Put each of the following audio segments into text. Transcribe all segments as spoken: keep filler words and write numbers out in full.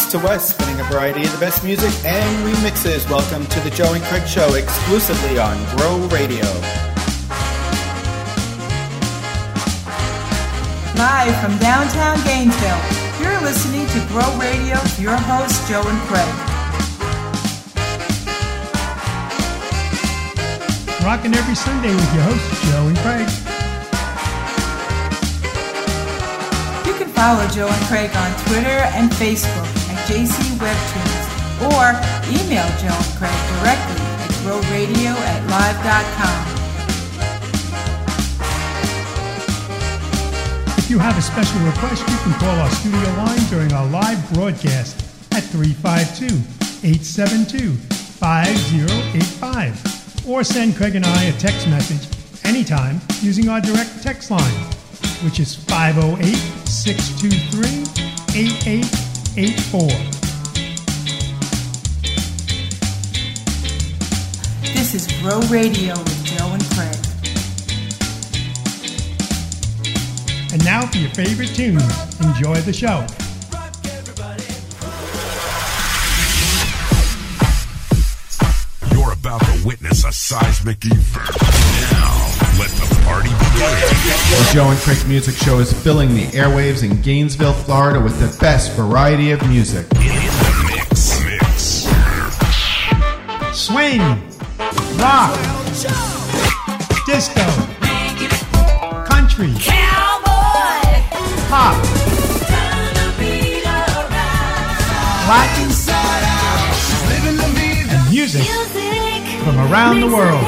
east to west, spinning a variety of the best music and remixes. Welcome to the Joe and Craig Show, exclusively on Grow Radio. Live from downtown Gainesville, you're listening to Grow Radio with your hosts, Joe and Craig. Rocking every Sunday with your hosts, Joe and Craig. You can follow Joe and Craig on Twitter and Facebook at J C Webtunes, or email Joe and Craig directly at growradio at live dot com. If you have a special request, you can call our studio line during our live broadcast at three five two, eight seven two, five zero eight five, or send Craig and I a text message anytime using our direct text line, which is five oh eight, six two three, eight eight eight four. This is Grow Radio with Joe and Craig. And now for your favorite tunes. Enjoy the show. You're about to witness a seismic event. Now, let the party begin. The Joe and Craig Music Show is filling the airwaves in Gainesville, Florida with the best variety of music. In the mix. Mix. Swing, rock, disco, country, pop, Latin, and music from around the world.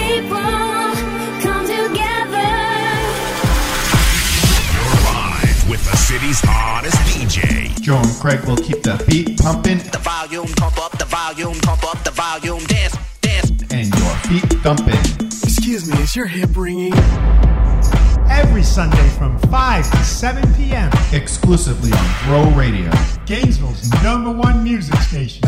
You're live with the city's hottest D J. Joe and Craig will keep the beat pumping, The volume, pump up the volume, pump up the volume, dance, dance. and your feet thumping. Excuse me, is your hip ringing? Every Sunday from five to seven p.m. Exclusively on Grow Radio. Gainesville's number one music station.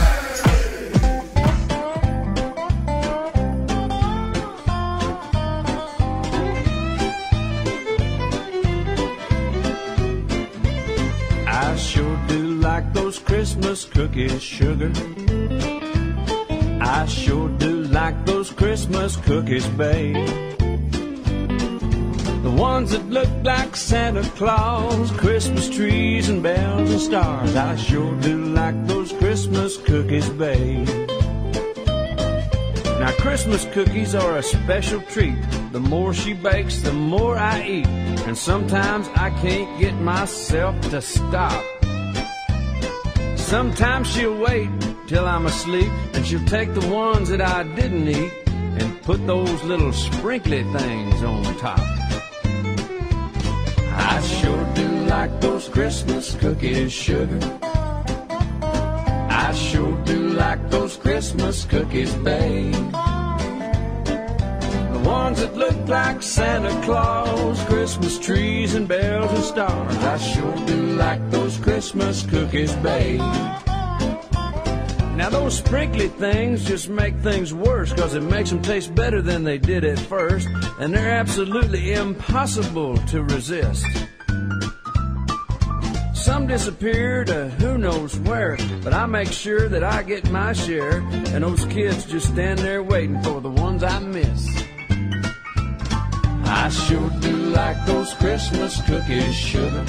I sure do like those Christmas cookies, sugar. I sure do like those Christmas cookies, babe. The ones that look like Santa Claus, Christmas trees and bells and stars. I sure do like those Christmas cookies, babe. Now Christmas cookies are a special treat. The more she bakes, the more I eat. And sometimes I can't get myself to stop. Sometimes she'll wait till I'm asleep, and she'll take the ones that I didn't eat and put those little sprinkly things on top. I sure do like those Christmas cookies, sugar. I sure do like those Christmas cookies, babe. The ones that look like Santa Claus, Christmas trees and bells and stars. I sure do like those Christmas cookies, babe. Now those sprinkly things just make things worse, 'cause it makes them taste better than they did at first, and they're absolutely impossible to resist. Some disappear to who knows where, but I make sure that I get my share, and those kids just stand there waiting for the ones I miss. I sure do like those Christmas cookies, sugar.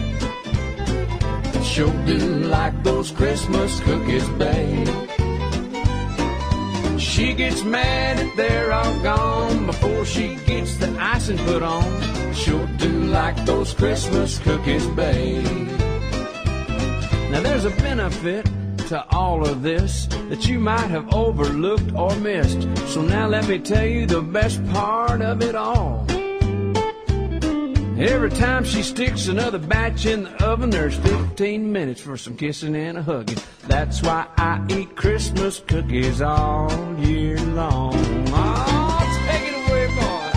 Sure do like those Christmas cookies, babe. She gets mad if they're all gone before she gets the icing put on. Sure do like those Christmas cookies, babe. Now there's a benefit to all of this that you might have overlooked or missed. So now let me tell you the best part of it all. Every time she sticks another batch in the oven, there's fifteen minutes for some kissing and a hugging. That's why I eat Christmas cookies all year long. Oh, take it away, boys.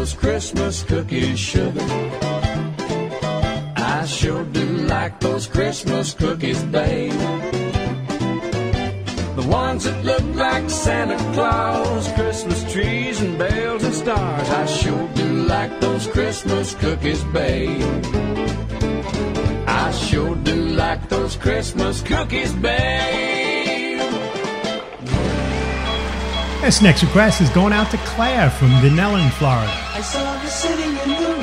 those Christmas cookies, sugar. I sure do like those Christmas cookies, babe. The ones that look like Santa Claus, Christmas trees and bells and stars. I sure do like those Christmas cookies, babe. I sure do like those Christmas cookies, babe. This next request is going out to Claire from Denellen, Florida. I saw her sitting in the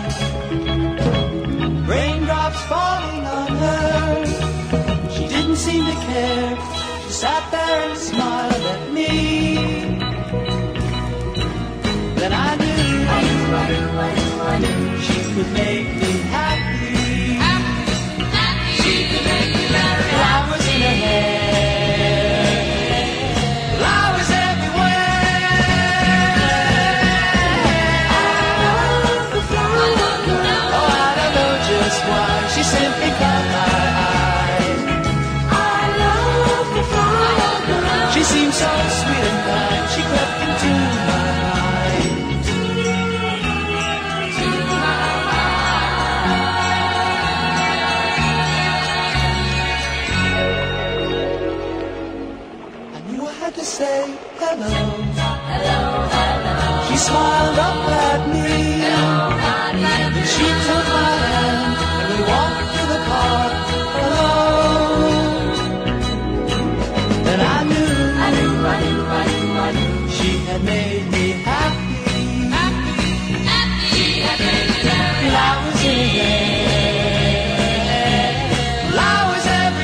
rain, raindrops falling on her. She didn't seem to care. She sat there and smiled at me. Then I knew, I knew, I knew, I knew, I knew she could make me happy. Happy, happy. She could make me very happy. Flowers in her hair, flowers everywhere. I love the flower girl. Oh, I don't know just why. She simply caught my eye. I love the flower girl. She seemed so sweet and kind. She crept into my mind. To say hello, hello, hello. She smiled up at me. Hello, then she took my hand and we walked through the park alone. Then I knew, I knew, I knew, I knew, I knew she had made me happy. Happy, happy. She had made me happy. Flowers in the air, flowers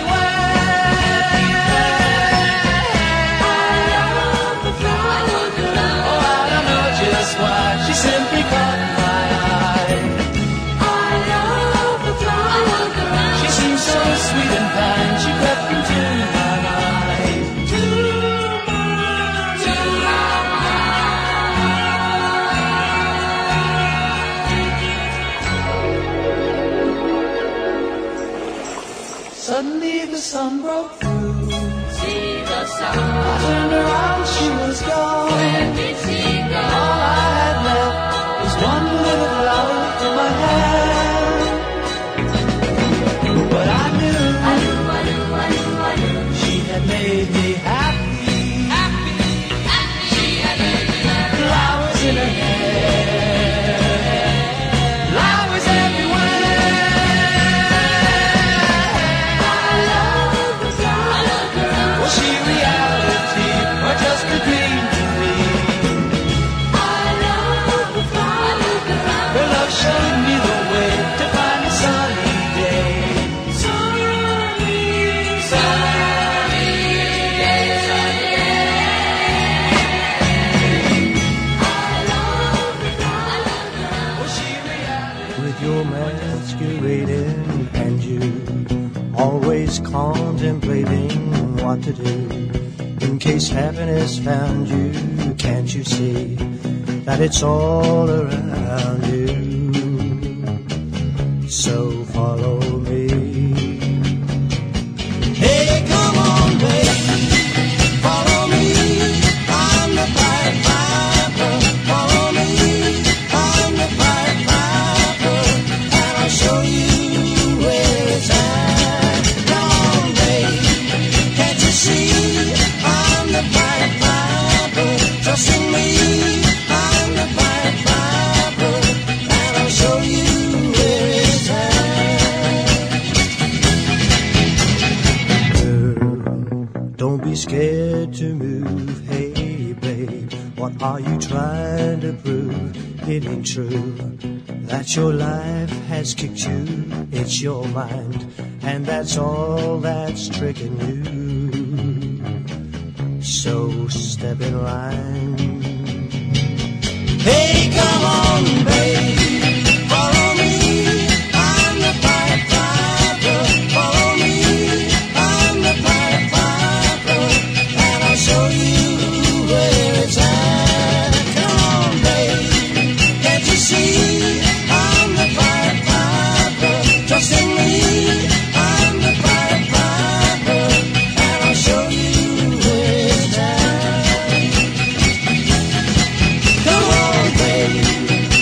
why she simply caught my eye. I love the flower girl. She seems so sweet and kind. She crept into my mind. To my, to my. Suddenly the sun broke through. See the sun. I turned around, she was gone. Where did she go? All I had left was one little flower in my hand. But I knew, I knew, I knew, I knew, I knew she had made me happy. Happy, happy. She had made me happy. Flowers in her hair, flowers everywhere. I love the flower girl. Was she reality or just a dream to me? Her love showed me the way to find a sunny day. Sunny, sunny day, sunny day. I love the flower girl. Was she reality? With your masquerading and you always contemplating what to do in case happiness found you. Can't you see that it's all around you? So follow me. Hey, come on, baby, follow me. I'm the Pied Piper. Follow me. I'm the Pied Piper, and I'll show you where it's at. Come on, baby, can't you see? I'm the Pied Piper. Trust in me. Scared to move, hey babe, what are you trying to prove? It ain't true that your life has kicked you, it's your mind, and that's all that's tricking you. So step in line. Hey, come on, babe, follow me. I'm the Pied Piper. Follow me. I'm the Pied Piper, and I'll show you where it's at. Come on, babe, can't you see? I'm the Pied Piper. Trust in me. I'm the Pied Piper, and I'll show you where it's at. Come on, babe.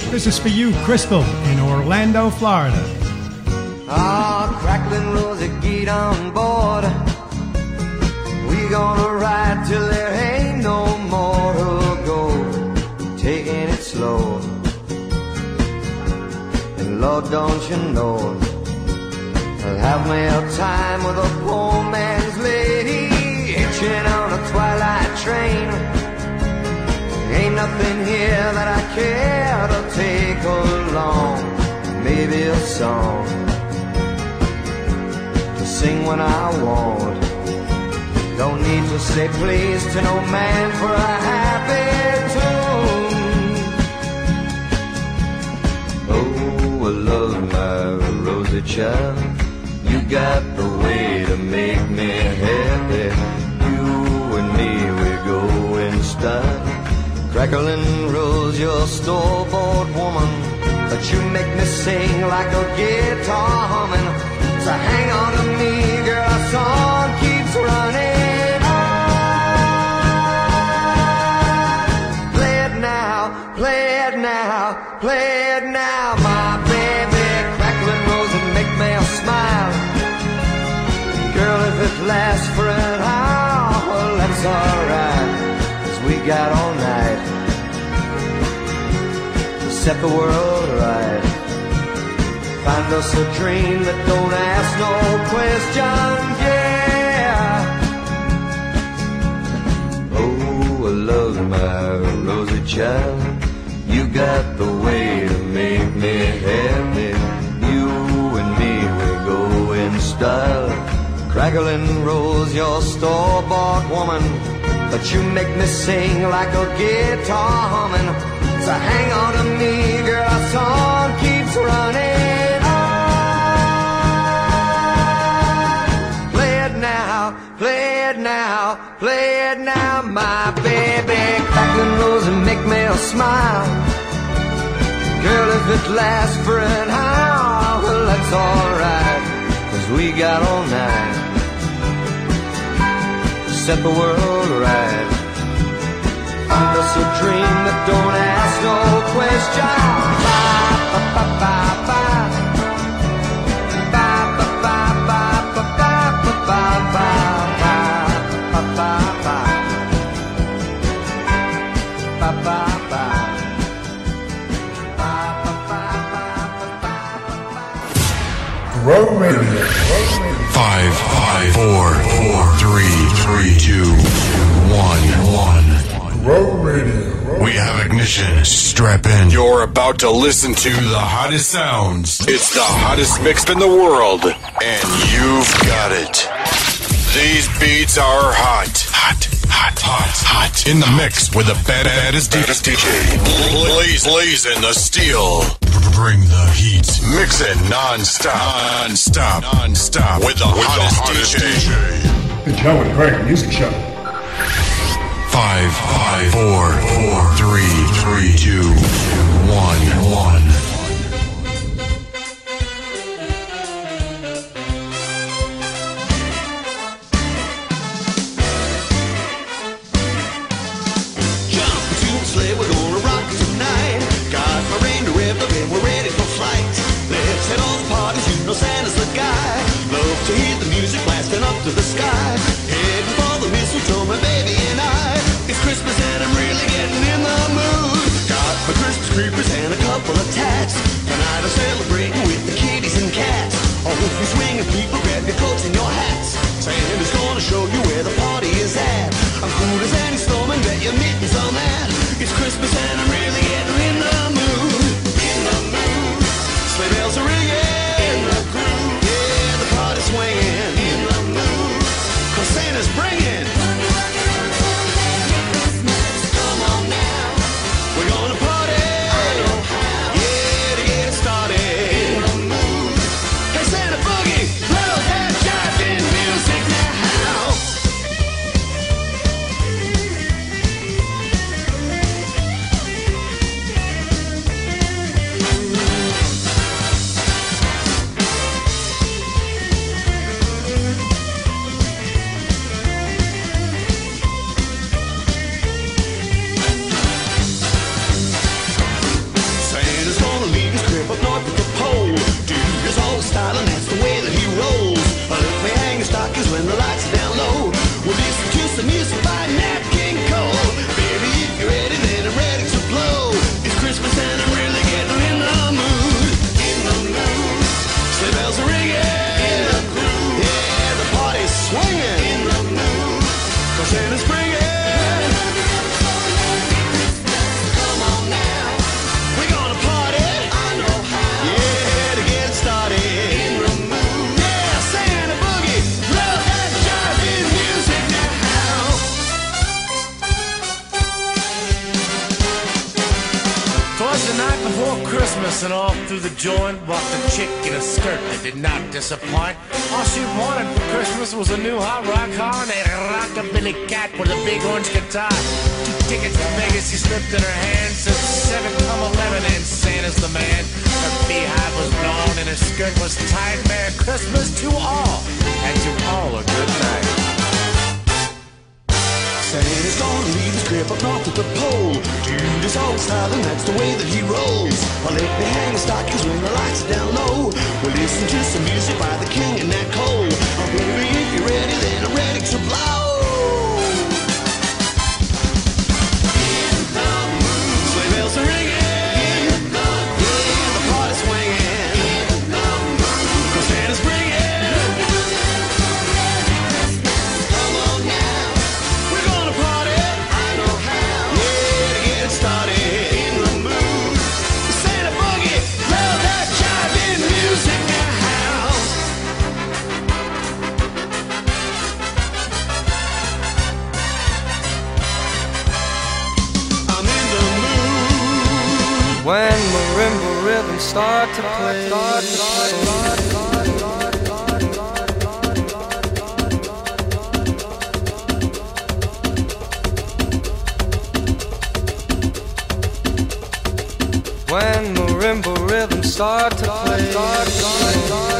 This is for you, Crystal, in Orlando, Florida. Ah, crackling Rosie, get on board. We gonna ride till there ain't no more to go. Taking it slow. And Lord, don't you know, I'll have me a time with a poor man's lady, hitching on a twilight train. Ain't nothing here that I care to take along. Maybe a song to sing when I want. Don't need to say please to no man for a happy tune. Oh, I love my Rosie child. You got the way to make me happy. You and me, we go in style. Crackling Rose, you're a store-bought woman, but you make me sing like a guitar humming. So hang on to me, girl, our song keeps running on. Play it now, play it now, play it now, my baby. Crackling Rose and make me smile. Girl, if it lasts for an hour, well, that's alright, 'cause we got all night to set the world right. Find us a dream that don't ask no questions, yeah. Oh, I love my Rosie child. You got the way to make me happy. You and me, we go in style. Crackling Rose, you're a store-bought woman, but you make me sing like a guitar humming. So hang on to me, girl, our song keeps running on. Play it now, play it now, play it now, my baby. Crackling Rose and make me smile. Girl, if it lasts for an hour, well, that's alright, 'cause we got all night to set the world right. Find us a dream that don't ask no questions. Bye, bye, bye, bye, bye. Bye, bye, bye, bye, bye, bye, bye, bye, bye, bye, bye. Bye, bye, bye. Grow Radio. Five, five, four, four, three, three, two, one, one. Grow Radio. We have ignition. Strap in. You're about to listen to the hottest sounds. It's the hottest mix in the world, and you've got it. These beats are hot. Hot, hot, hot, hot. In the mix with the baddest D J. Blaze, blaze in the steel. Bring the heat. Mix it non-stop. Non-stop. Non-stop. With the with hottest, the hottest D J. D J. The Joe and Craig Music Show. Five, five, four, four, three, three, two, one, one. Jump into the sleigh, we're gonna rock it tonight. Got my reindeer revved up and we're ready for flight. Let's head on the parties, you know Santa's the guy. Love to hear the music blasting up to the sky. Heading for the mistletoe, my baby and I. It's Christmas and I'm really getting in the mood. Got my Christmas creepers and a couple of tats. Tonight I'm celebrating with the kitties and cats. Oh, if you swinging people, grab your coats and your hats. Santa's gonna show you where the party is at. I'm cool as any snowman, bet your mittens on that. It's Christmas and I'm really getting in the mood. In the mood. Sleigh bells are ringing. In the groove. Yeah, the party's swinging. In the mood. 'Cause Santa's bringing before Christmas and all through the joint walked a chick in a skirt that did not disappoint. All she wanted for Christmas was a new hot rock car and a rockabilly cat with a big orange guitar. Two tickets to Vegas she slipped in her hand, said seven come eleven and Santa's the man. Her beehive was blown and her skirt was tight. Merry Christmas to all, and to all a good night. Santa's gonna leave his crib up north at the pole. Dude is old style and that's the way that he rolls. I'll let me hang the stockings when the lights are down low. We'll listen to some music by the King and Nat Cole. Oh baby, if you're ready, then I'm ready to blow. In the mood, sleigh bells are ringing. In the mood, yeah, the party's swinging. In the mood, 'cause Santa's bringing. When marimba rhythms start to play, start to play. When marimba rhythms start to play, start to play.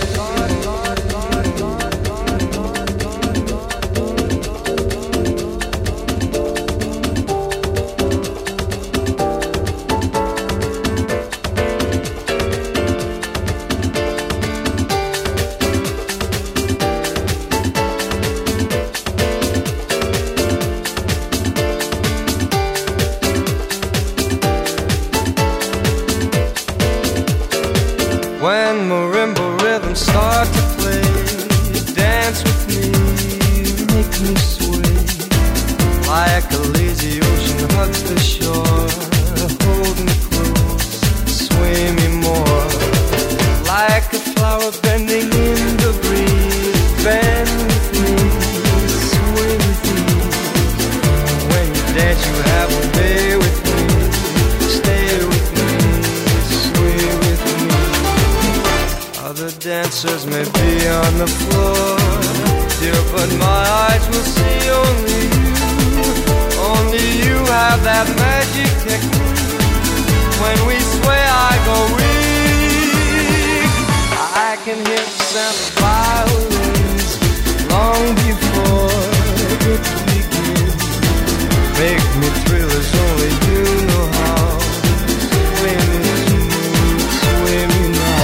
When marimba rhythms start to play, dance with me, make me sway. Like a lazy ocean hugs the shore, hold me close, sway me more. Like a flower bending in the breeze, bend with me, sway with me. When you dance you have a day with me, stay with me, sway with me. Other dancers may be on the floor, dear, but my eyes will see only you. Only you have that magic technique. When we sway, I go weak. I can hear the sound of violins long before it begins. Make me thrill as only you know how. Sway me smooth, sway me now.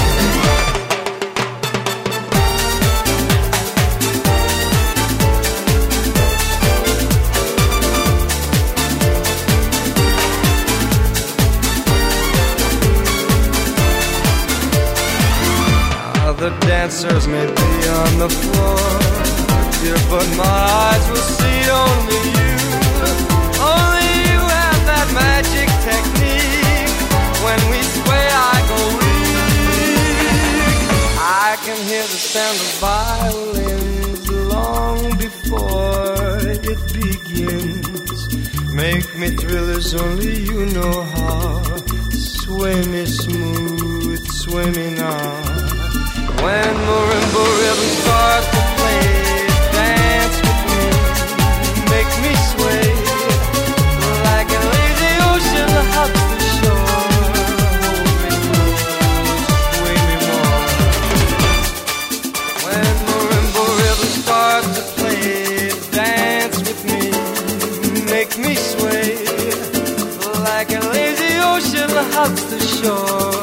The dancers may be on the floor, dear, but my eyes will see only you. Only you have that magic technique. When we sway, I go weak. I can hear the sound of violins long before it begins. Make me thrill as only you know how. Sway me smooth, sway me now. When marimba rhythms start to play, dance with me, make me sway. Like a lazy ocean hugs the shore, hold me close, sway me more. When marimba rhythms start to play, dance with me, make me sway. Like a lazy ocean hugs the shore,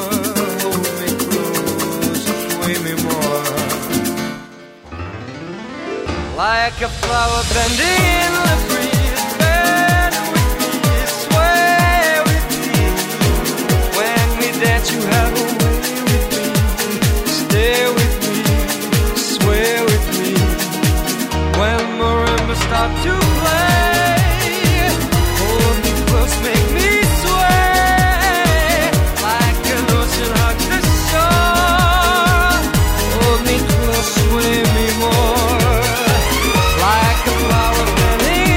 like a flower bending in the breeze, bend with me, sway with me. When we dance, you have a way with me, stay with me, sway with me. When marimba start to play, hold me close, make me sway. Like an ocean hugs the shore, hold me close, sway me more. Like a flower bending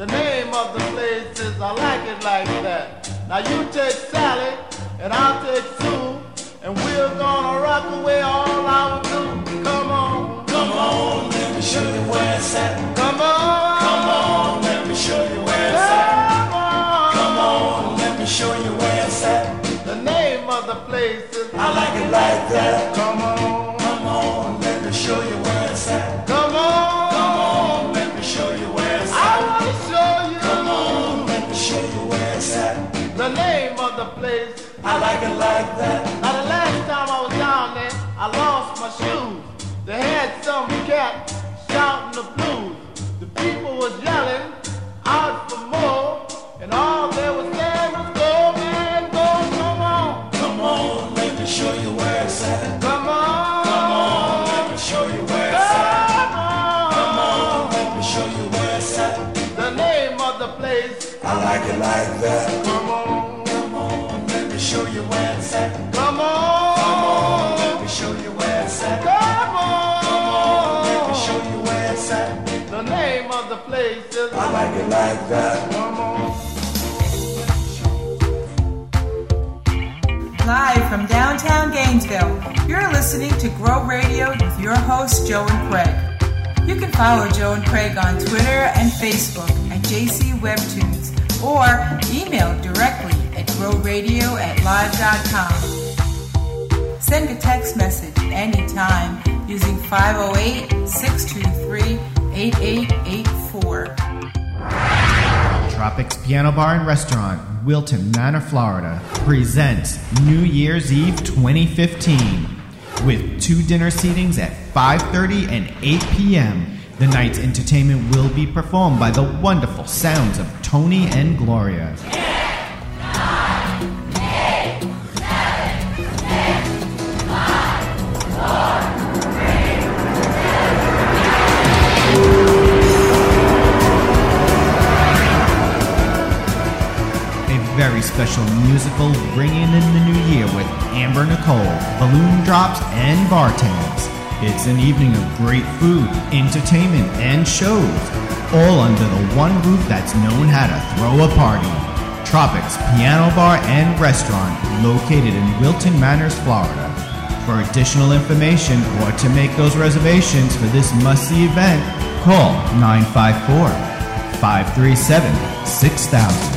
The name of the place is I Like It Like That. Now you take Sally and I'll take Sue, and we're gonna rock away all our blues. Come on, come on, let me show you where it's at. Come on, come on, let me show you where it's at. Come on, let me show you where it's at. The name of the place is I Like It Like That. Come on, come on, let me show you where it's at. Come on, come on, let me show you where it's at. I wanna show you. Come on, let me show you where it's at. The name of the place I Like It Like That. Now the last time I was down there, I lost my shoes. They had some cat shouting the blues. The people was yelling out for more, and all they was saying was go, man, go, come on. Come on, let me show you where it's at. Come on. Come on, let me show you where it's at. Come on. Come on, let me show you where it's at. The name of the place I Like It Like That. Come on. Come on, let me show you where it's at. Come on. Come on, let me show you where it's at. Come on. Come on, let me show you where it's at. The name of the place is I Like It Like That. Come on. Live from downtown Gainesville, you're listening to Grow Radio with your hosts, Joe and Craig. You can follow Joe and Craig on Twitter and Facebook at J C Webtoons, or email directly at growradio at live dot com. Send a text message anytime using five oh eight, six two three, eight eight eight four. Tropics Piano Bar and Restaurant, Wilton Manor, Florida, presents New Year's Eve twenty fifteen with two dinner seatings at five thirty and eight p.m. The night's entertainment will be performed by the wonderful sounds of Tony and Gloria. Very special musical ringing in the new year with Amber Nicole, balloon drops, and bartends. It's an evening of great food, entertainment, and shows, all under the one roof that's known how to throw a party. Tropics Piano Bar and Restaurant, located in Wilton Manors, Florida. For additional information or to make those reservations for this must-see event, call nine five four, five three seven, six thousand.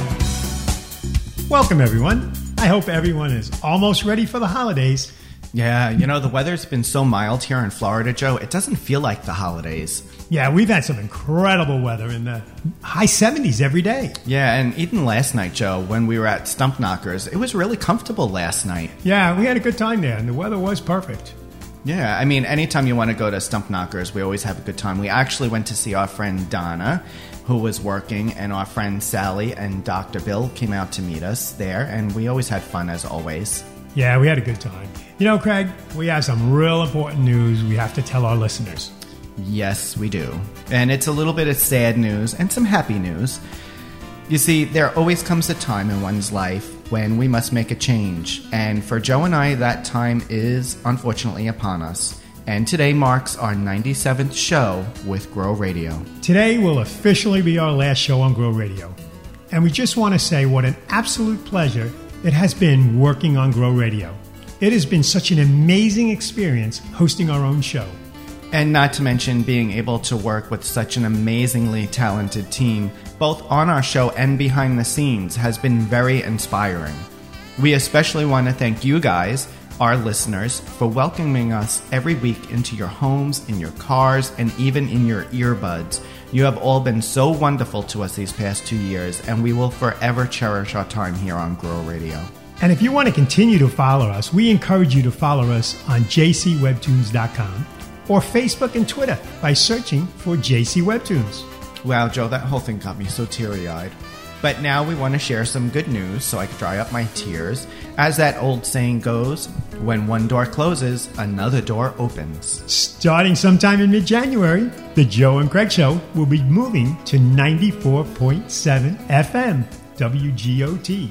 Welcome, everyone. I hope everyone is almost ready for the holidays. Yeah, you know, the weather's been so mild here in Florida, Joe, it doesn't feel like the holidays. Yeah, we've had some incredible weather in the high seventies every day. Yeah, and even last night, Joe, when we were at Stump Knockers, it was really comfortable last night. Yeah, we had a good time there, and the weather was perfect. Yeah, I mean, anytime you want to go to Stump Knockers, we always have a good time. We actually went to see our friend Donna, who was working, and our friend Sally and Doctor Bill came out to meet us there, and we always had fun as always. Yeah, we had a good time. You know, Craig, we have some real important news we have to tell our listeners. Yes, we do. And it's a little bit of sad news and some happy news. You see, there always comes a time in one's life when we must make a change. And for Joe and I, that time is unfortunately upon us. And today marks our ninety-seventh show with Grow Radio. Today will officially be our last show on Grow Radio. And we just want to say what an absolute pleasure it has been working on Grow Radio. It has been such an amazing experience hosting our own show. And not to mention being able to work with such an amazingly talented team, both on our show and behind the scenes, has been very inspiring. We especially want to thank you guys, our listeners, for welcoming us every week into your homes, in your cars, and even in your earbuds. You have all been so wonderful to us these past two years, and we will forever cherish our time here on Grow Radio. And if you want to continue to follow us, we encourage you to follow us on j c webtoons dot com or Facebook and Twitter by searching for J C Webtoons. Wow, Joe, that whole thing got me so teary-eyed. But now we want to share some good news so I can dry up my tears. As that old saying goes, when one door closes, another door opens. Starting sometime in mid-January, the Joe and Craig Show will be moving to ninety-four point seven F M, W G O T.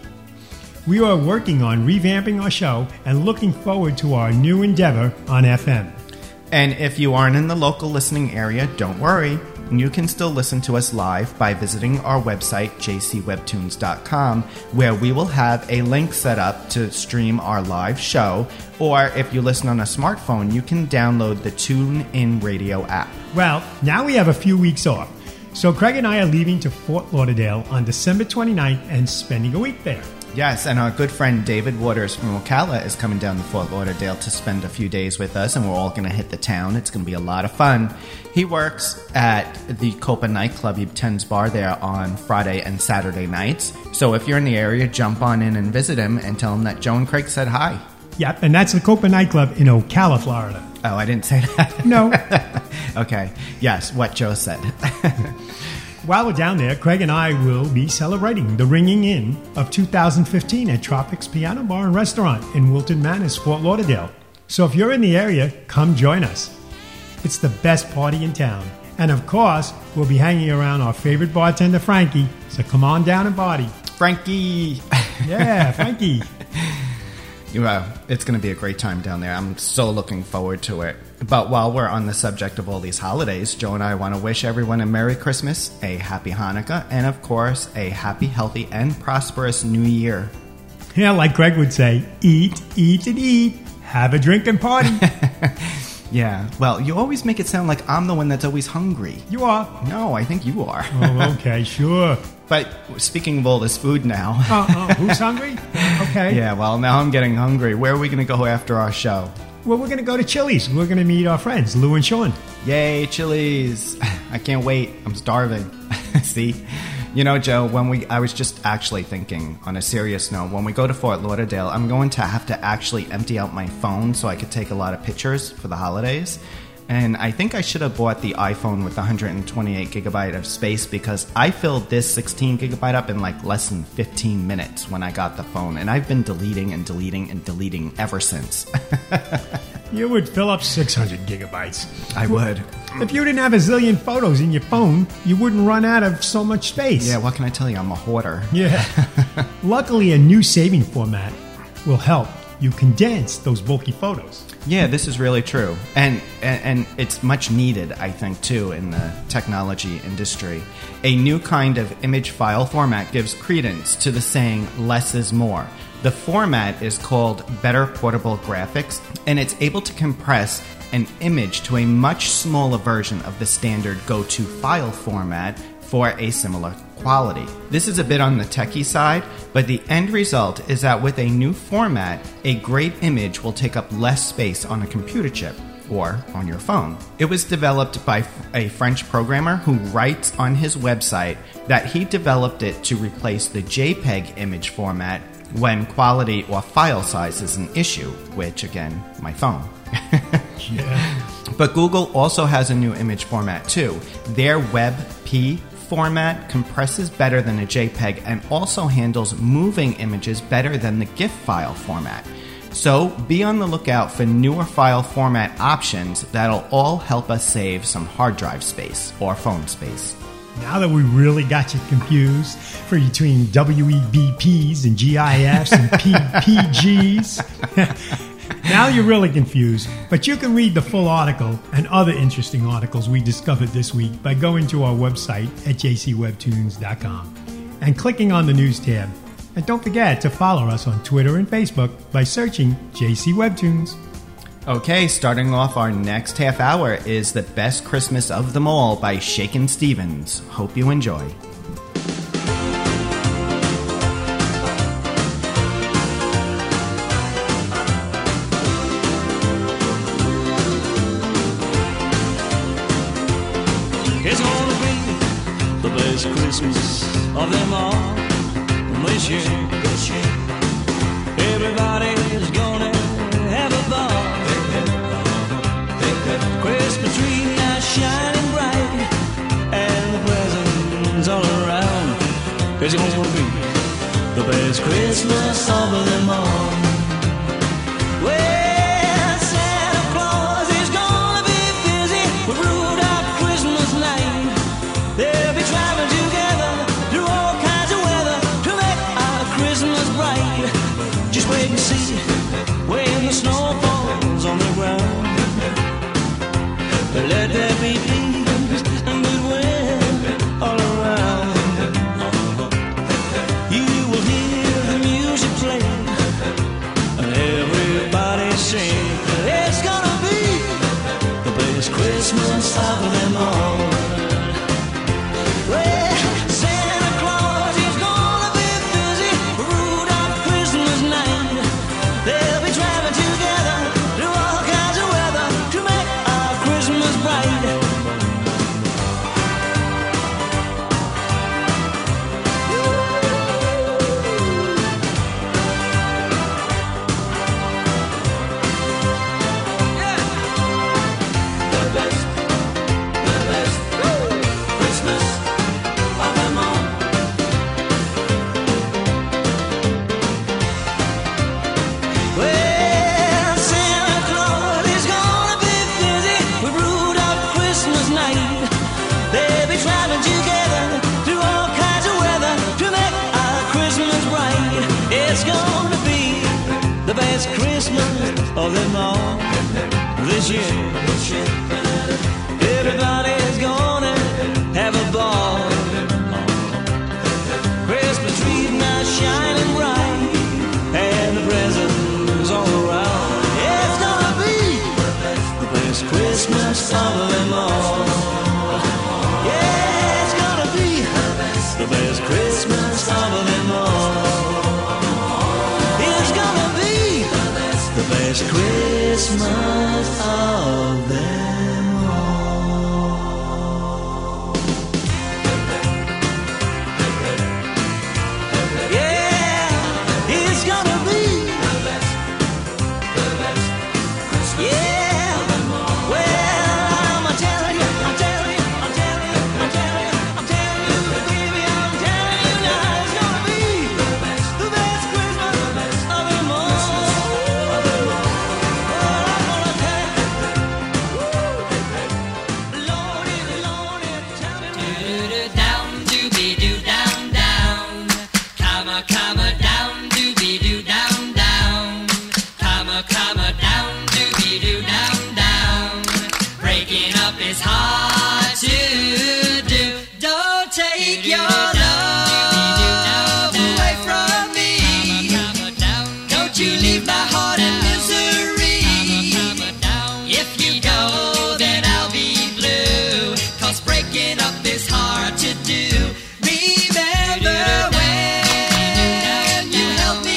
We are working on revamping our show and looking forward to our new endeavor on F M. And if you aren't in the local listening area, don't worry. you can still listen to us live by visiting our website, j c webtoons dot com, where we will have a link set up to stream our live show. Or if you listen on a smartphone, you can download the TuneIn Radio app. Well, now we have a few weeks off. So Craig and I are leaving to Fort Lauderdale on December twenty-ninth and spending a week there. Yes, and our good friend David Waters from Ocala is coming down to Fort Lauderdale to spend a few days with us, and we're all going to hit the town. It's going to be a lot of fun. He works at the Copa nightclub. He attends bar there on Friday and Saturday nights. So if you're in the area, jump on in and visit him and tell him that Joe and Craig said hi. Yep, and that's the Copa nightclub in Ocala, Florida. Oh, I didn't say that? No. Okay. Yes, what Joe said. While we're down there, Craig and I will be celebrating the ringing in of two thousand fifteen at Tropics Piano Bar and Restaurant in Wilton Manors, Fort Lauderdale. So if you're in the area, come join us. It's the best party in town. And of course, we'll be hanging around our favorite bartender, Frankie. So come on down and party. Frankie! Yeah, Frankie. Well, it's going to be a great time down there. I'm so looking forward to it. But while we're on the subject of all these holidays, Joe and I want to wish everyone a Merry Christmas, a Happy Hanukkah, and of course, a happy, healthy, and prosperous New Year. Yeah, like Greg would say, eat, eat, and eat. Have a drink and party. Yeah, well, you always make it sound like I'm the one that's always hungry. You are. No, I think you are. Oh, okay, sure. But speaking of all this food now. uh, uh, who's hungry? Okay. Yeah, well, now I'm getting hungry. Where are we going to go after our show? Well, we're going to go to Chili's. We're going to meet our friends, Lou and Sean. Yay, Chili's. I can't wait. I'm starving. See? You know, Joe, when we, I was just actually thinking, on a serious note, when we go to Fort Lauderdale, I'm going to have to actually empty out my phone so I could take a lot of pictures for the holidays. And I think I should have bought the iPhone with one hundred twenty-eight gigabyte of space because I filled this sixteen gigabyte up in like less than fifteen minutes when I got the phone. And I've been deleting and deleting and deleting ever since. You would fill up six hundred gigabytes. I would. If you didn't have a zillion photos in your phone, you wouldn't run out of so much space. Yeah, what can I tell you? I'm a hoarder. Yeah. Luckily, a new saving format will help you condense those bulky photos. Yeah, this is really true. And, and and it's much needed, I think, too, in the technology industry. A new kind of image file format gives credence to the saying, less is more. The format is called Better Portable Graphics, and it's able to compress an image to a much smaller version of the standard go-to file format for a similar quality. This is a bit on the techie side, but the end result is that with a new format, a great image will take up less space on a computer chip or on your phone. It was developed by a French programmer who writes on his website that he developed it to replace the JPEG image format when quality or file size is an issue, which, again, my phone. Yeah. But Google also has a new image format too. Their WebP format compresses better than a JPEG and also handles moving images better than the GIF file format. So be on the lookout for newer file format options that'll all help us save some hard drive space or phone space. Now that we really got you confused for between W E B Ps and GIFs and P P Gs, now you're really confused. But you can read the full article and other interesting articles we discovered this week by going to our website at j c webtoons dot com and clicking on the news tab. And don't forget to follow us on Twitter and Facebook by searching J C Webtoons. Okay, starting off our next half hour is The Best Christmas of Them All by Shakin' Stevens. Hope you enjoy. It's gonna be the best Christmas of them all this year. This year. Everybody's gonna have a ball. Christmas tree now shining bright, and the presents all around. It's gonna be the best Christmas of them all. Well, Santa Claus is gonna be busy with Rudolph Christmas night. They'll be traveling together through all kinds of weather to make our Christmas bright. Just wait and see when the snow falls on the ground. Let there be peace and goodwill. right. It's gonna be the best Christmas of them all this year. Everybody's gonna have a ball. Christmas trees now shining bright, and the presents all around. It's gonna be the best Christmas of them all. Yeah, it's gonna be the best Christmas of them all. It's gonna be the best Christmas of them all. Yeah, it's gonna be the best, the best Christmas. Yeah, well, I'm telling you, I'm telling you, I'm telling you, I'm telling you, I'm telling you, baby, I'm telling you now, it's gonna be the best, the best Christmas of them all. Down, doobie-doo, down, down. Comma, comma, down, doobie-doo, down, down. Comma, comma, down, doobie-doo, down, down. Breaking up is hard to do. Don't take your love away from me. Don't you leave my heart in misery. If you go, then I'll be blue. 'Cause breaking up is hard to do. Remember when you helped me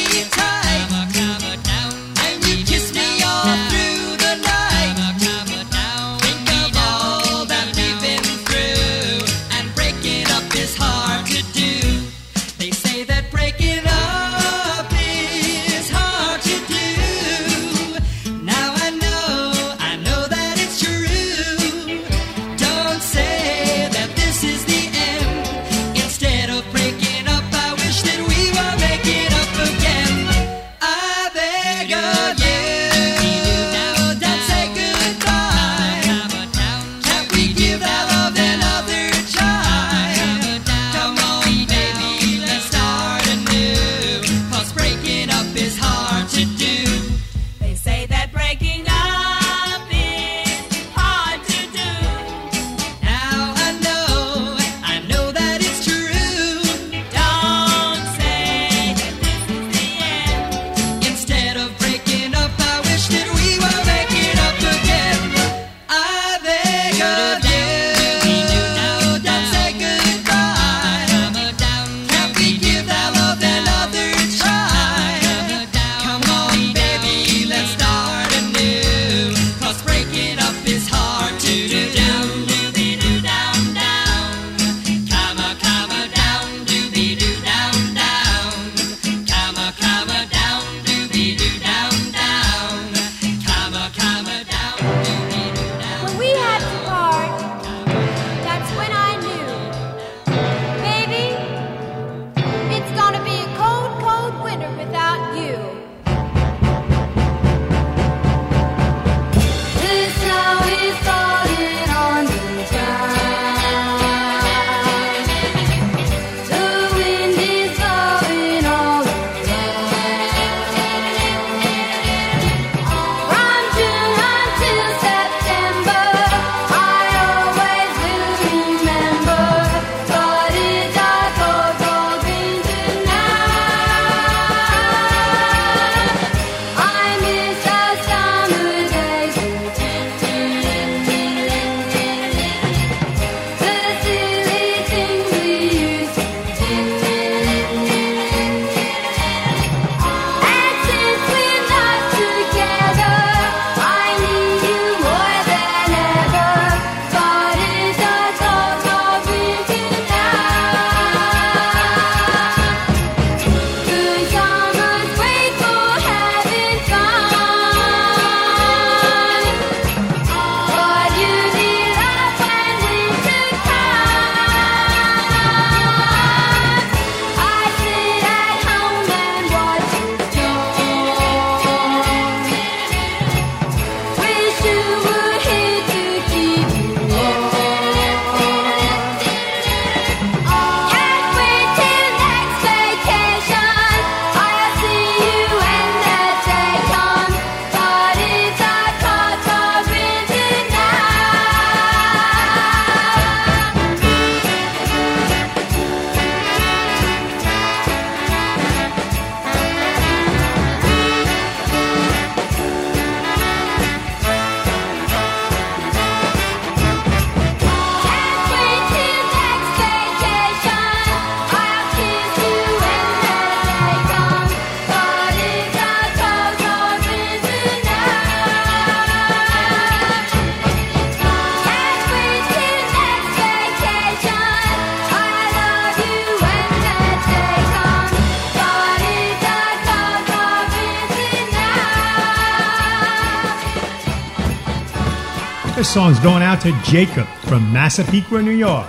This song's going out to Jacob from Massapequa, New York.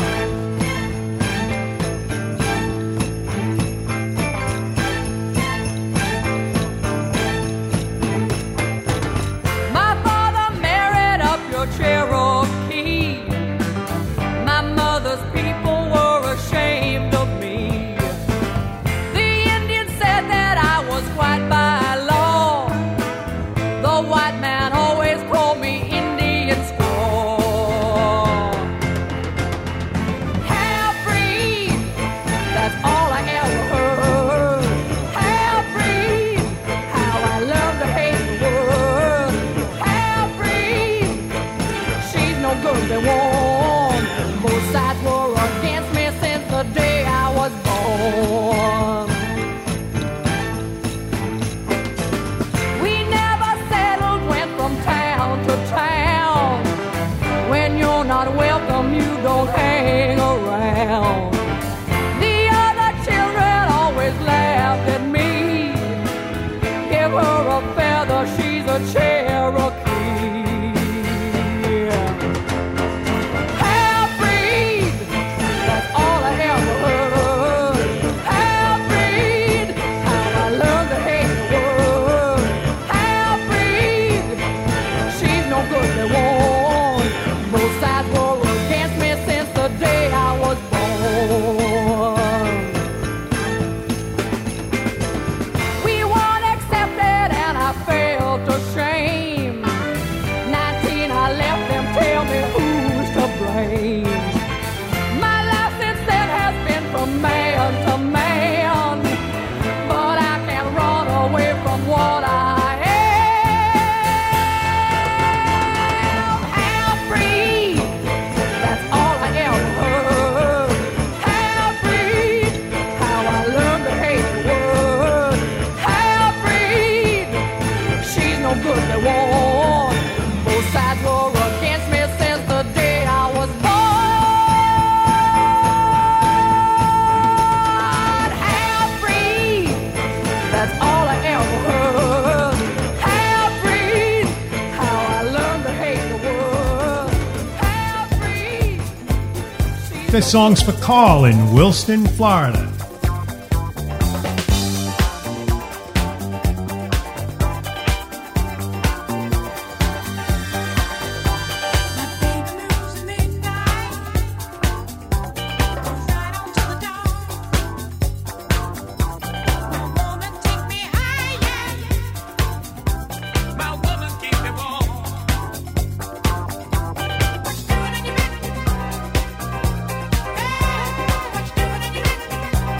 My father married up your Cherokee. My mother's people were ashamed of me. The Indian said that I was white by law. The white man always called me Indian squaw. Half-breed, that's all I ever heard. Half-breed, how I love to hate the word. Half-breed, she's no good, they won't. Both sides were against me since the day I was born. We never settled, went from town to town. When you're not welcome, you don't hang around. The other children always laughed at me. Give her a feather, she's a Cherokee. Half-breed, that's all I ever heard. Half-breed, how I love to hate the word. Half-breed, she's no good, they won't. Both sides were against me since the day I was born. We weren't accepted and I felt ashamed. Nineteen, I left them, tell me who's to blame. My life since then has been from man to man, but I can't run away from what I am. Half-breed, that's all I ever heard. Half-breed, how I learned to hate the word. Half-breed, she's no good, they won't. Both sides were against me since the day I was born. Half-breed, that's all I ever heard. Half-breed, how I learned to hate the word. Half-breed. This song's for Carl in Wilston, Florida. What you doing in your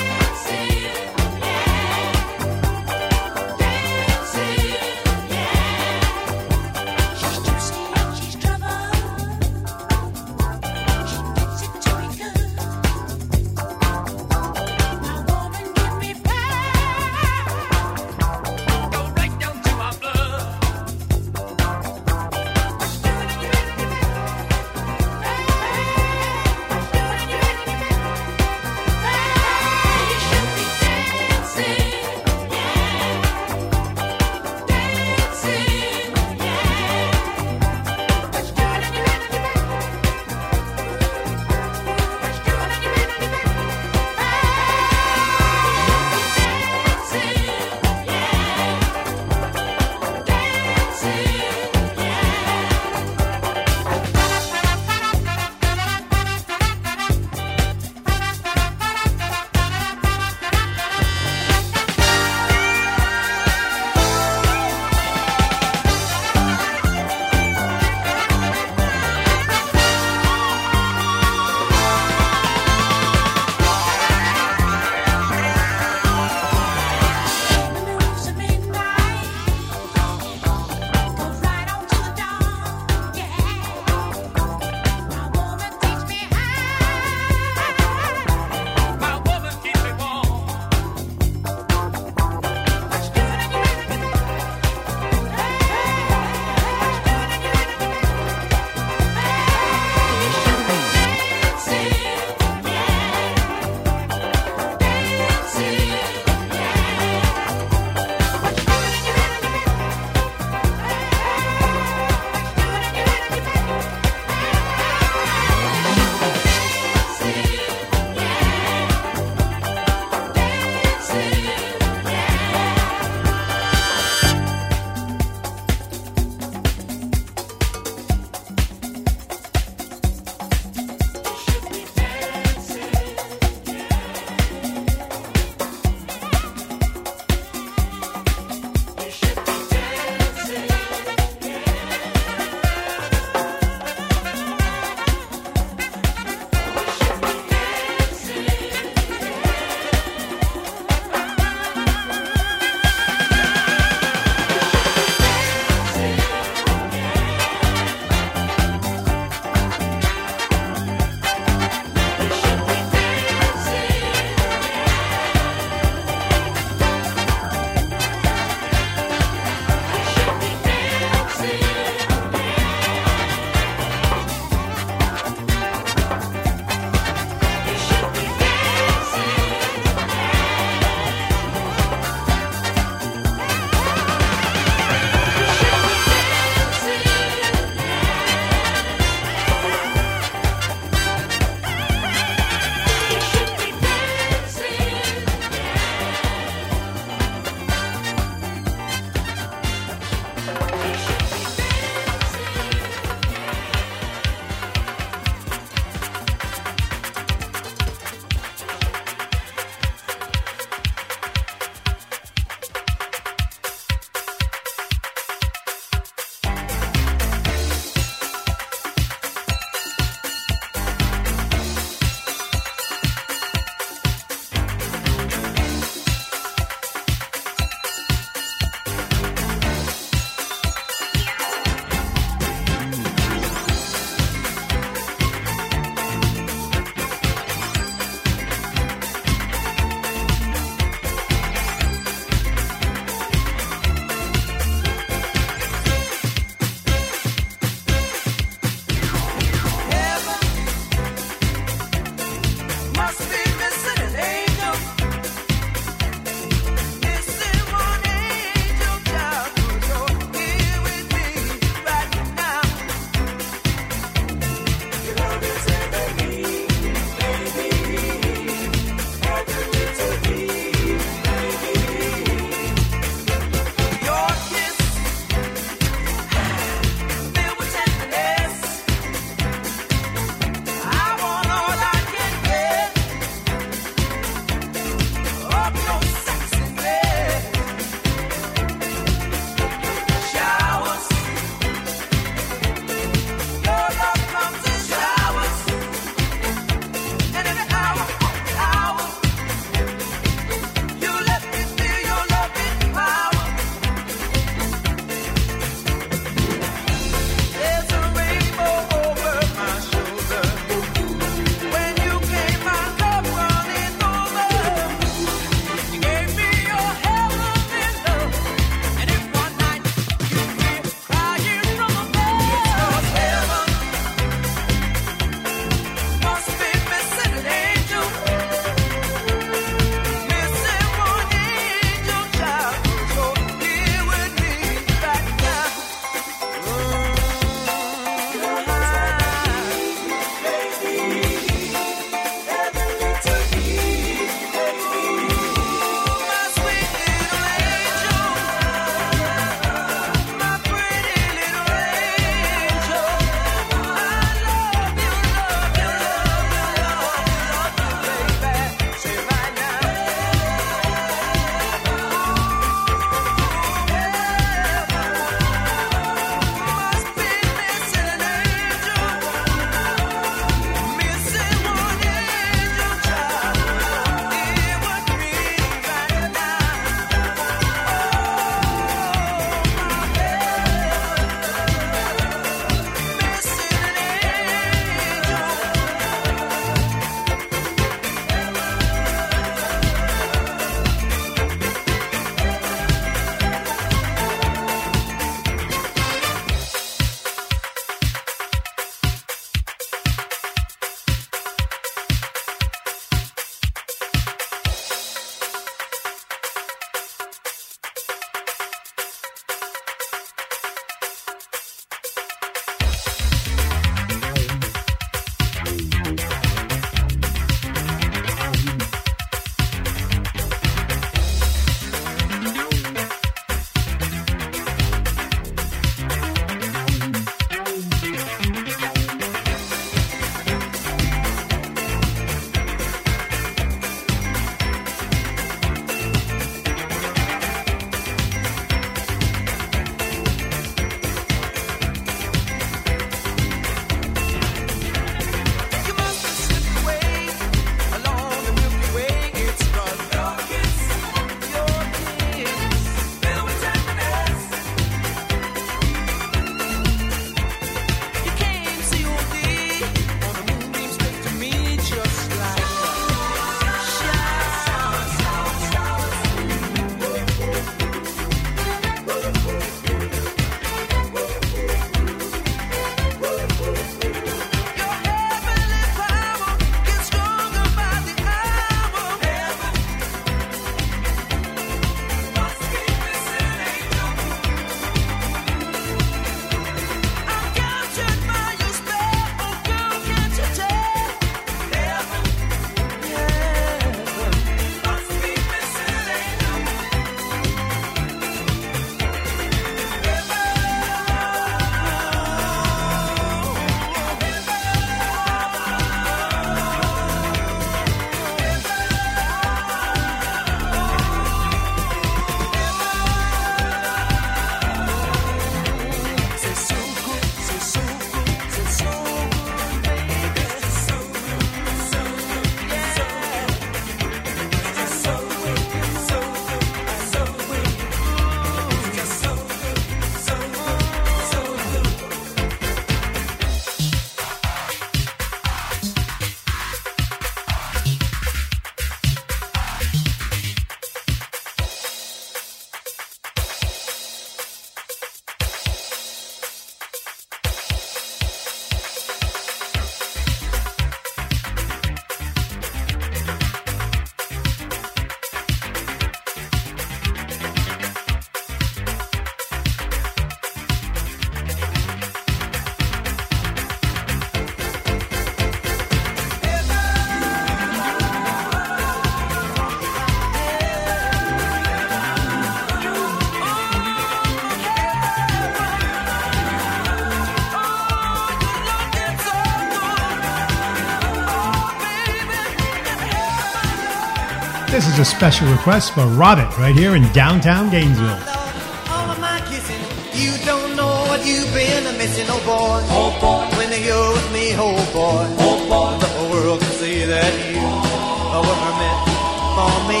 This is a special request for Robert right here in downtown Gainesville. All of my kissing, you don't know what you've been missing, oh boy. Oh boy, when you're with me, oh boy. Oh boy, the whole world can see that you were meant for me.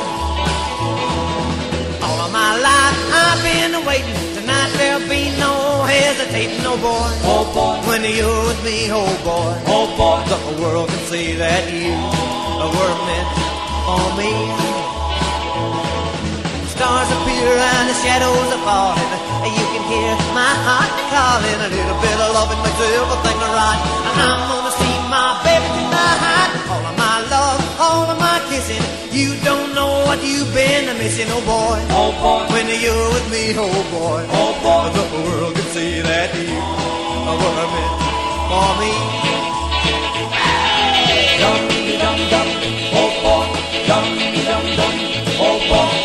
All of my life I've been waiting. Tonight there'll be no hesitating, oh boy. Oh boy, when you're with me, oh boy. Oh boy, the whole world can see that you were meant for me. Stars appear and the shadows are falling. You can hear my heart calling. A little bit of love, it makes everything right. And I'm gonna see my baby tonight. All of my love, all of my kissing. You don't know what you've been missing, oh boy. Oh boy, when you're with me, oh boy. Oh boy, the world can see that you were meant for me. Dum dum dum, oh boy. Dum dum dum, oh boy.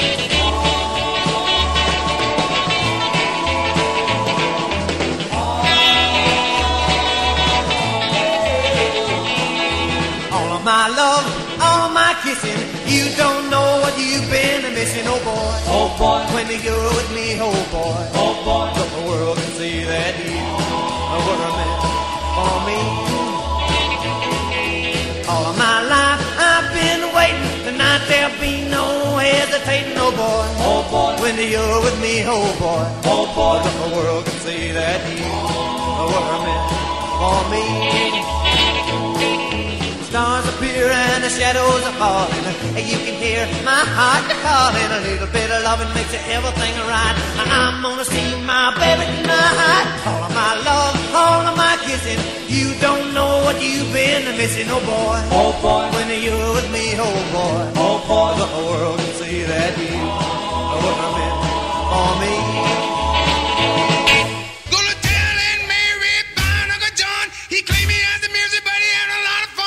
My love, all my kissing, you don't know what you've been missing, oh boy. Oh boy, when you're with me, oh boy. Oh boy, the world can see that you were meant for me. All of my life I've been waiting. Tonight there'll be no hesitating, oh boy. Oh boy, when you're with me, oh boy. Oh boy, the world can see that you were meant for me. Stars appear and the shadows are falling. You can hear my heart calling. A little bit of loving makes everything right. I'm gonna see my baby tonight. All of my love, all of my kissing. You don't know what you've been missing, oh boy. Oh boy, when you're with me, oh boy. Oh boy, the whole world can see that you were meant for me. Gonna tell Aunt Mary about Uncle John. He claimed me as the music, but he had a lot of fun.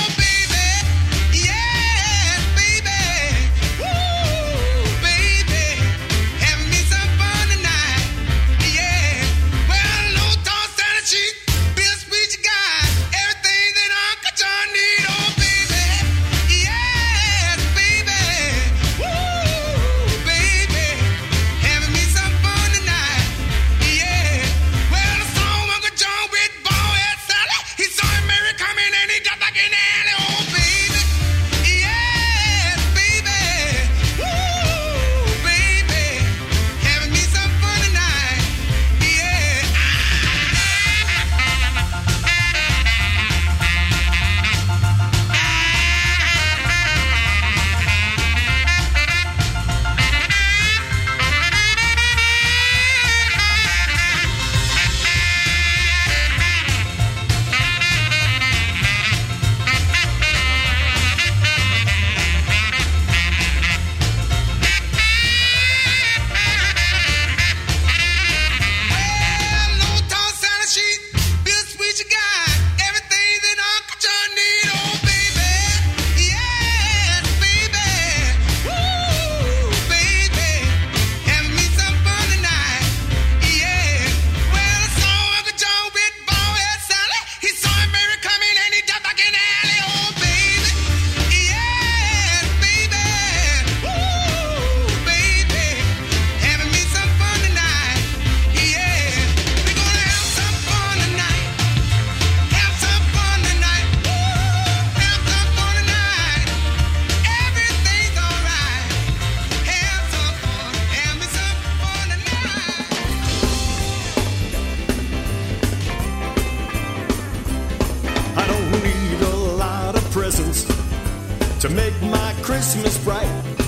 to make my Christmas bright.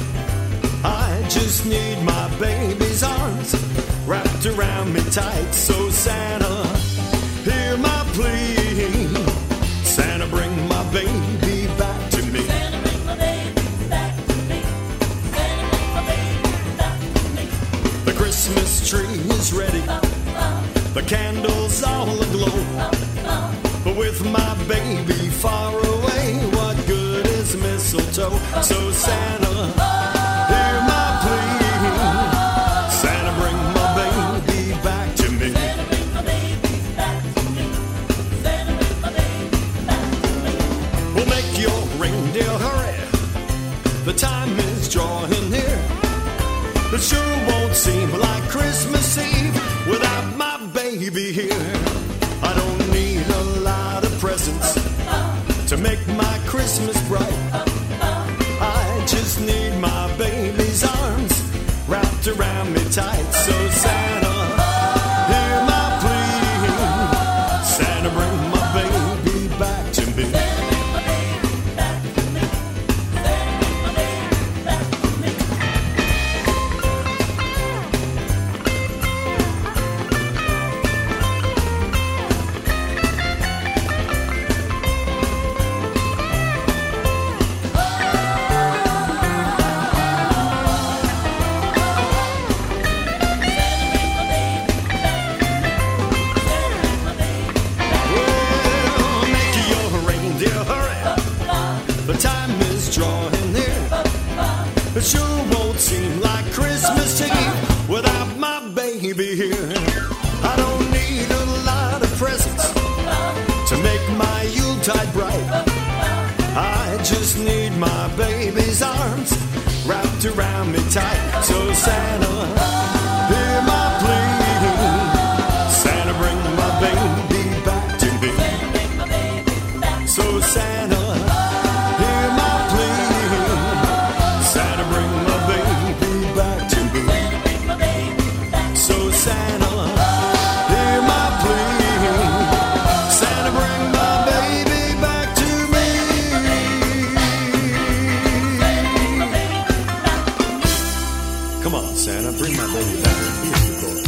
I just need my baby's arms wrapped around me tight. So Santa, hear my plea. Santa, bring my baby back to me. Santa, bring my baby back to me. Santa, bring my baby back to me. The Christmas tree is ready. The candles all aglow. But with my baby far away, what good is mistletoe? So Santa, hear my plea. Santa, bring my baby back to me. Santa, bring my baby back to me. Santa, bring my baby back to me. Well, make your reindeer hurry. the time is drawing near. It sure won't seem like Christmas Eve without my baby here. I don't need a lot of presents to make my Christmas bright. I just need my baby's arms wrapped around me tight. So Santa, hear my plea. Santa, bring my baby back to me. It sure won't seem like Christmas Eve without my baby here. I don't need a lot of presents to make my Yuletide bright. I just need my baby's arms wrapped around me tight. So Santa, hear my plea. Santa, bring my baby back to me. So Santa, hear my plea. Santa, bring my baby back to me. So Santa, hear my plea. Santa, bring my baby back to me. Come on, Santa, bring my baby back. Here's the boy.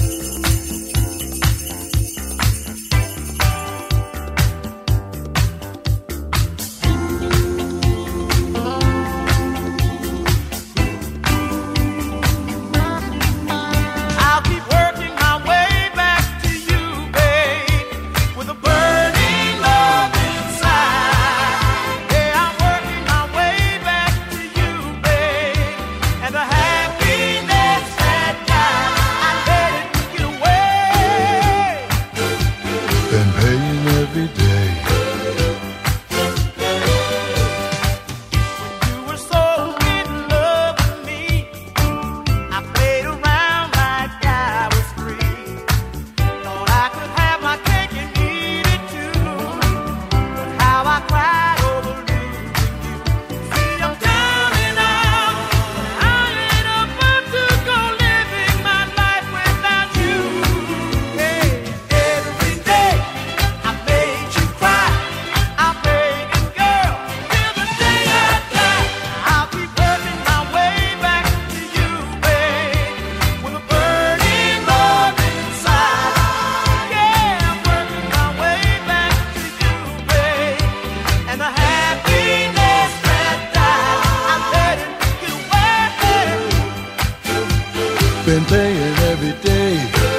Been paying every day.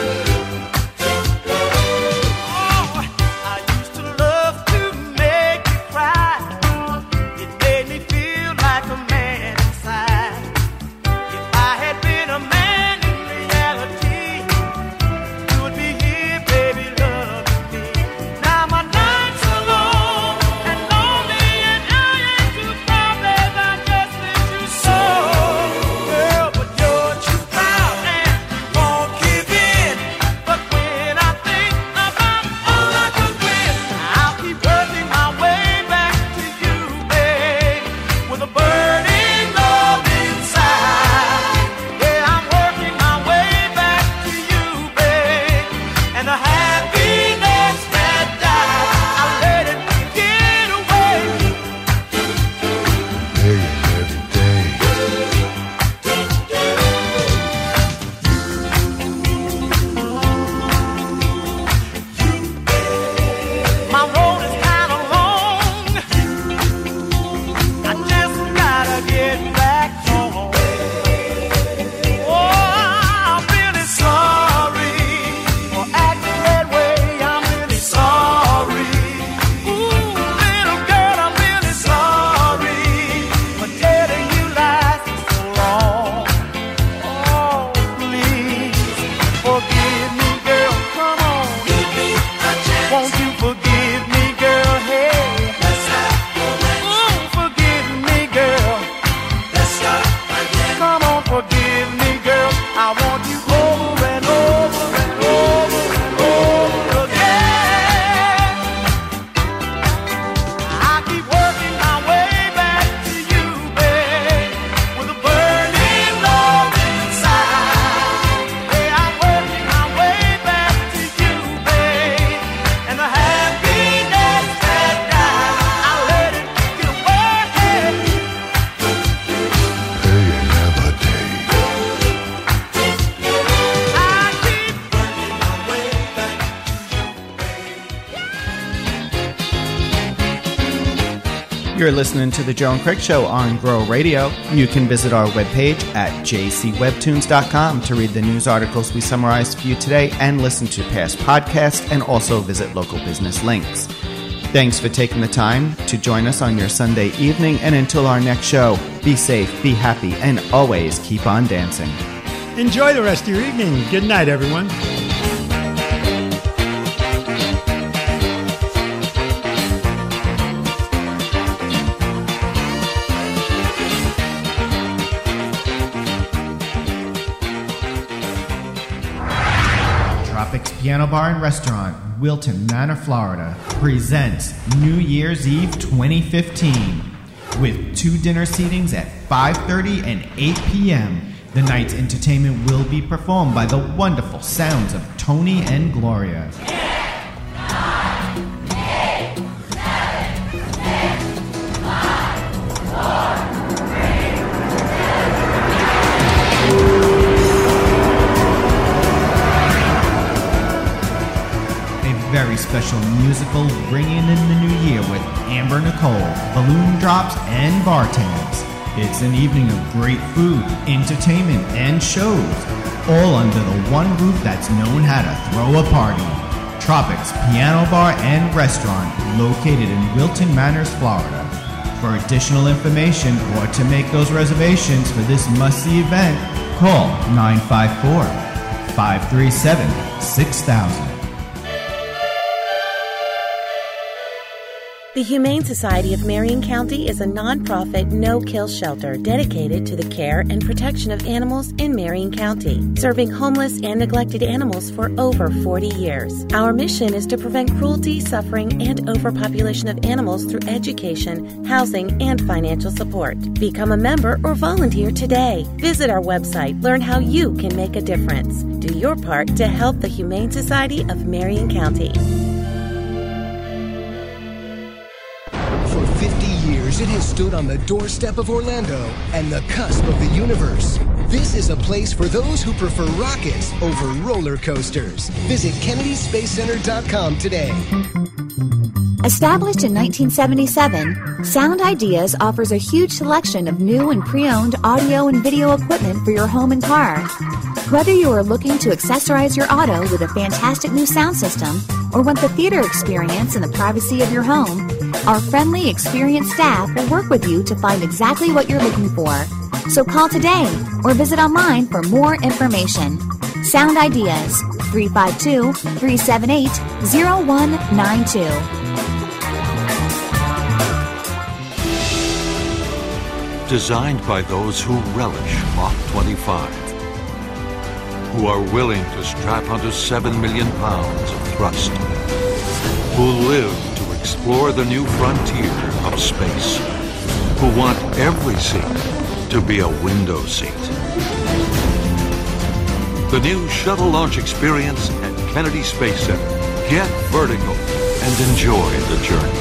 Oh, I used to love to make you cry. It made me feel like a man inside. If I had been a man in reality, you would be here, baby, loving me. Now my nights are long and lonely, and I ain't too proud, I just miss you so. Girl, but you're too proud and won't keep You're listening to The Joe and Craig Show on Grow Radio. You can visit our webpage at j c webtoons dot com to read the news articles we summarized for you today and listen to past podcasts and also visit local business links. Thanks for taking the time to join us on your Sunday evening, and until our next show, be safe, be happy, and always keep on dancing. Enjoy the rest of your evening. Good night, everyone. Tropics Piano Bar and Restaurant, Wilton Manor, Florida, presents New Year's Eve twenty fifteen with two dinner seatings at five thirty and eight p.m. The night's entertainment will be performed by the wonderful sounds of Tony and Gloria. Very special musical bringing in the new year with Amber Nicole, balloon drops, and bartends. It's an evening of great food, entertainment, and shows, all under the one roof that's known how to throw a party. Tropics Piano Bar and Restaurant, located in Wilton Manors, Florida. For additional information or to make those reservations for this must-see event, call nine five four, five three seven, six thousand. The Humane Society of Marion County is a nonprofit no-kill shelter dedicated to the care and protection of animals in Marion County, serving homeless and neglected animals for over forty years. Our mission is to prevent cruelty, suffering, and overpopulation of animals through education, housing, and financial support. Become a member or volunteer today. Visit our website. Learn how you can make a difference. Do your part to help the Humane Society of Marion County. For fifty years, it has stood on the doorstep of Orlando and the cusp of the universe. This is a place for those who prefer rockets over roller coasters. Visit Kennedy Space Center dot com today. Established in nineteen seventy-seven, Sound Ideas offers a huge selection of new and pre-owned audio and video equipment for your home and car. Whether you are looking to accessorize your auto with a fantastic new sound system or want the theater experience in the privacy of your home, our friendly, experienced staff will work with you to find exactly what you're looking for. So call today or visit online for more information. Sound Ideas, three five two, three seven eight, zero one nine two. Designed by those who relish Mach twenty-five, who are willing to strap onto seven million pounds of thrust, who live to explore the new frontier of space, who want every seat to be a window seat. The new shuttle launch experience at Kennedy Space Center. Get vertical and enjoy the journey.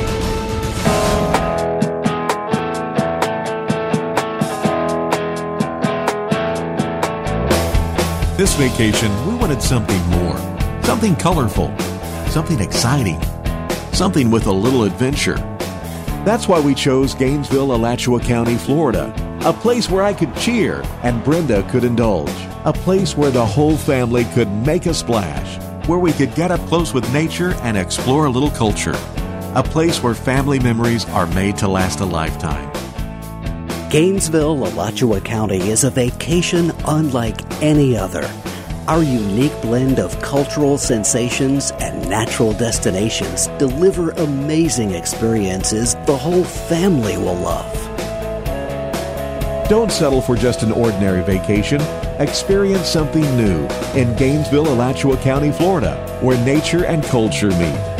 This vacation, we wanted something more, something colorful, something exciting, something with a little adventure. That's why we chose Gainesville, Alachua County, Florida, a place where I could cheer and Brenda could indulge, a place where the whole family could make a splash, where we could get up close with nature and explore a little culture, a place where family memories are made to last a lifetime. Gainesville, Alachua County is a vacation unlike any other. Our unique blend of cultural sensations and natural destinations deliver amazing experiences the whole family will love. Don't settle for just an ordinary vacation. Experience something new in Gainesville, Alachua County, Florida, where nature and culture meet.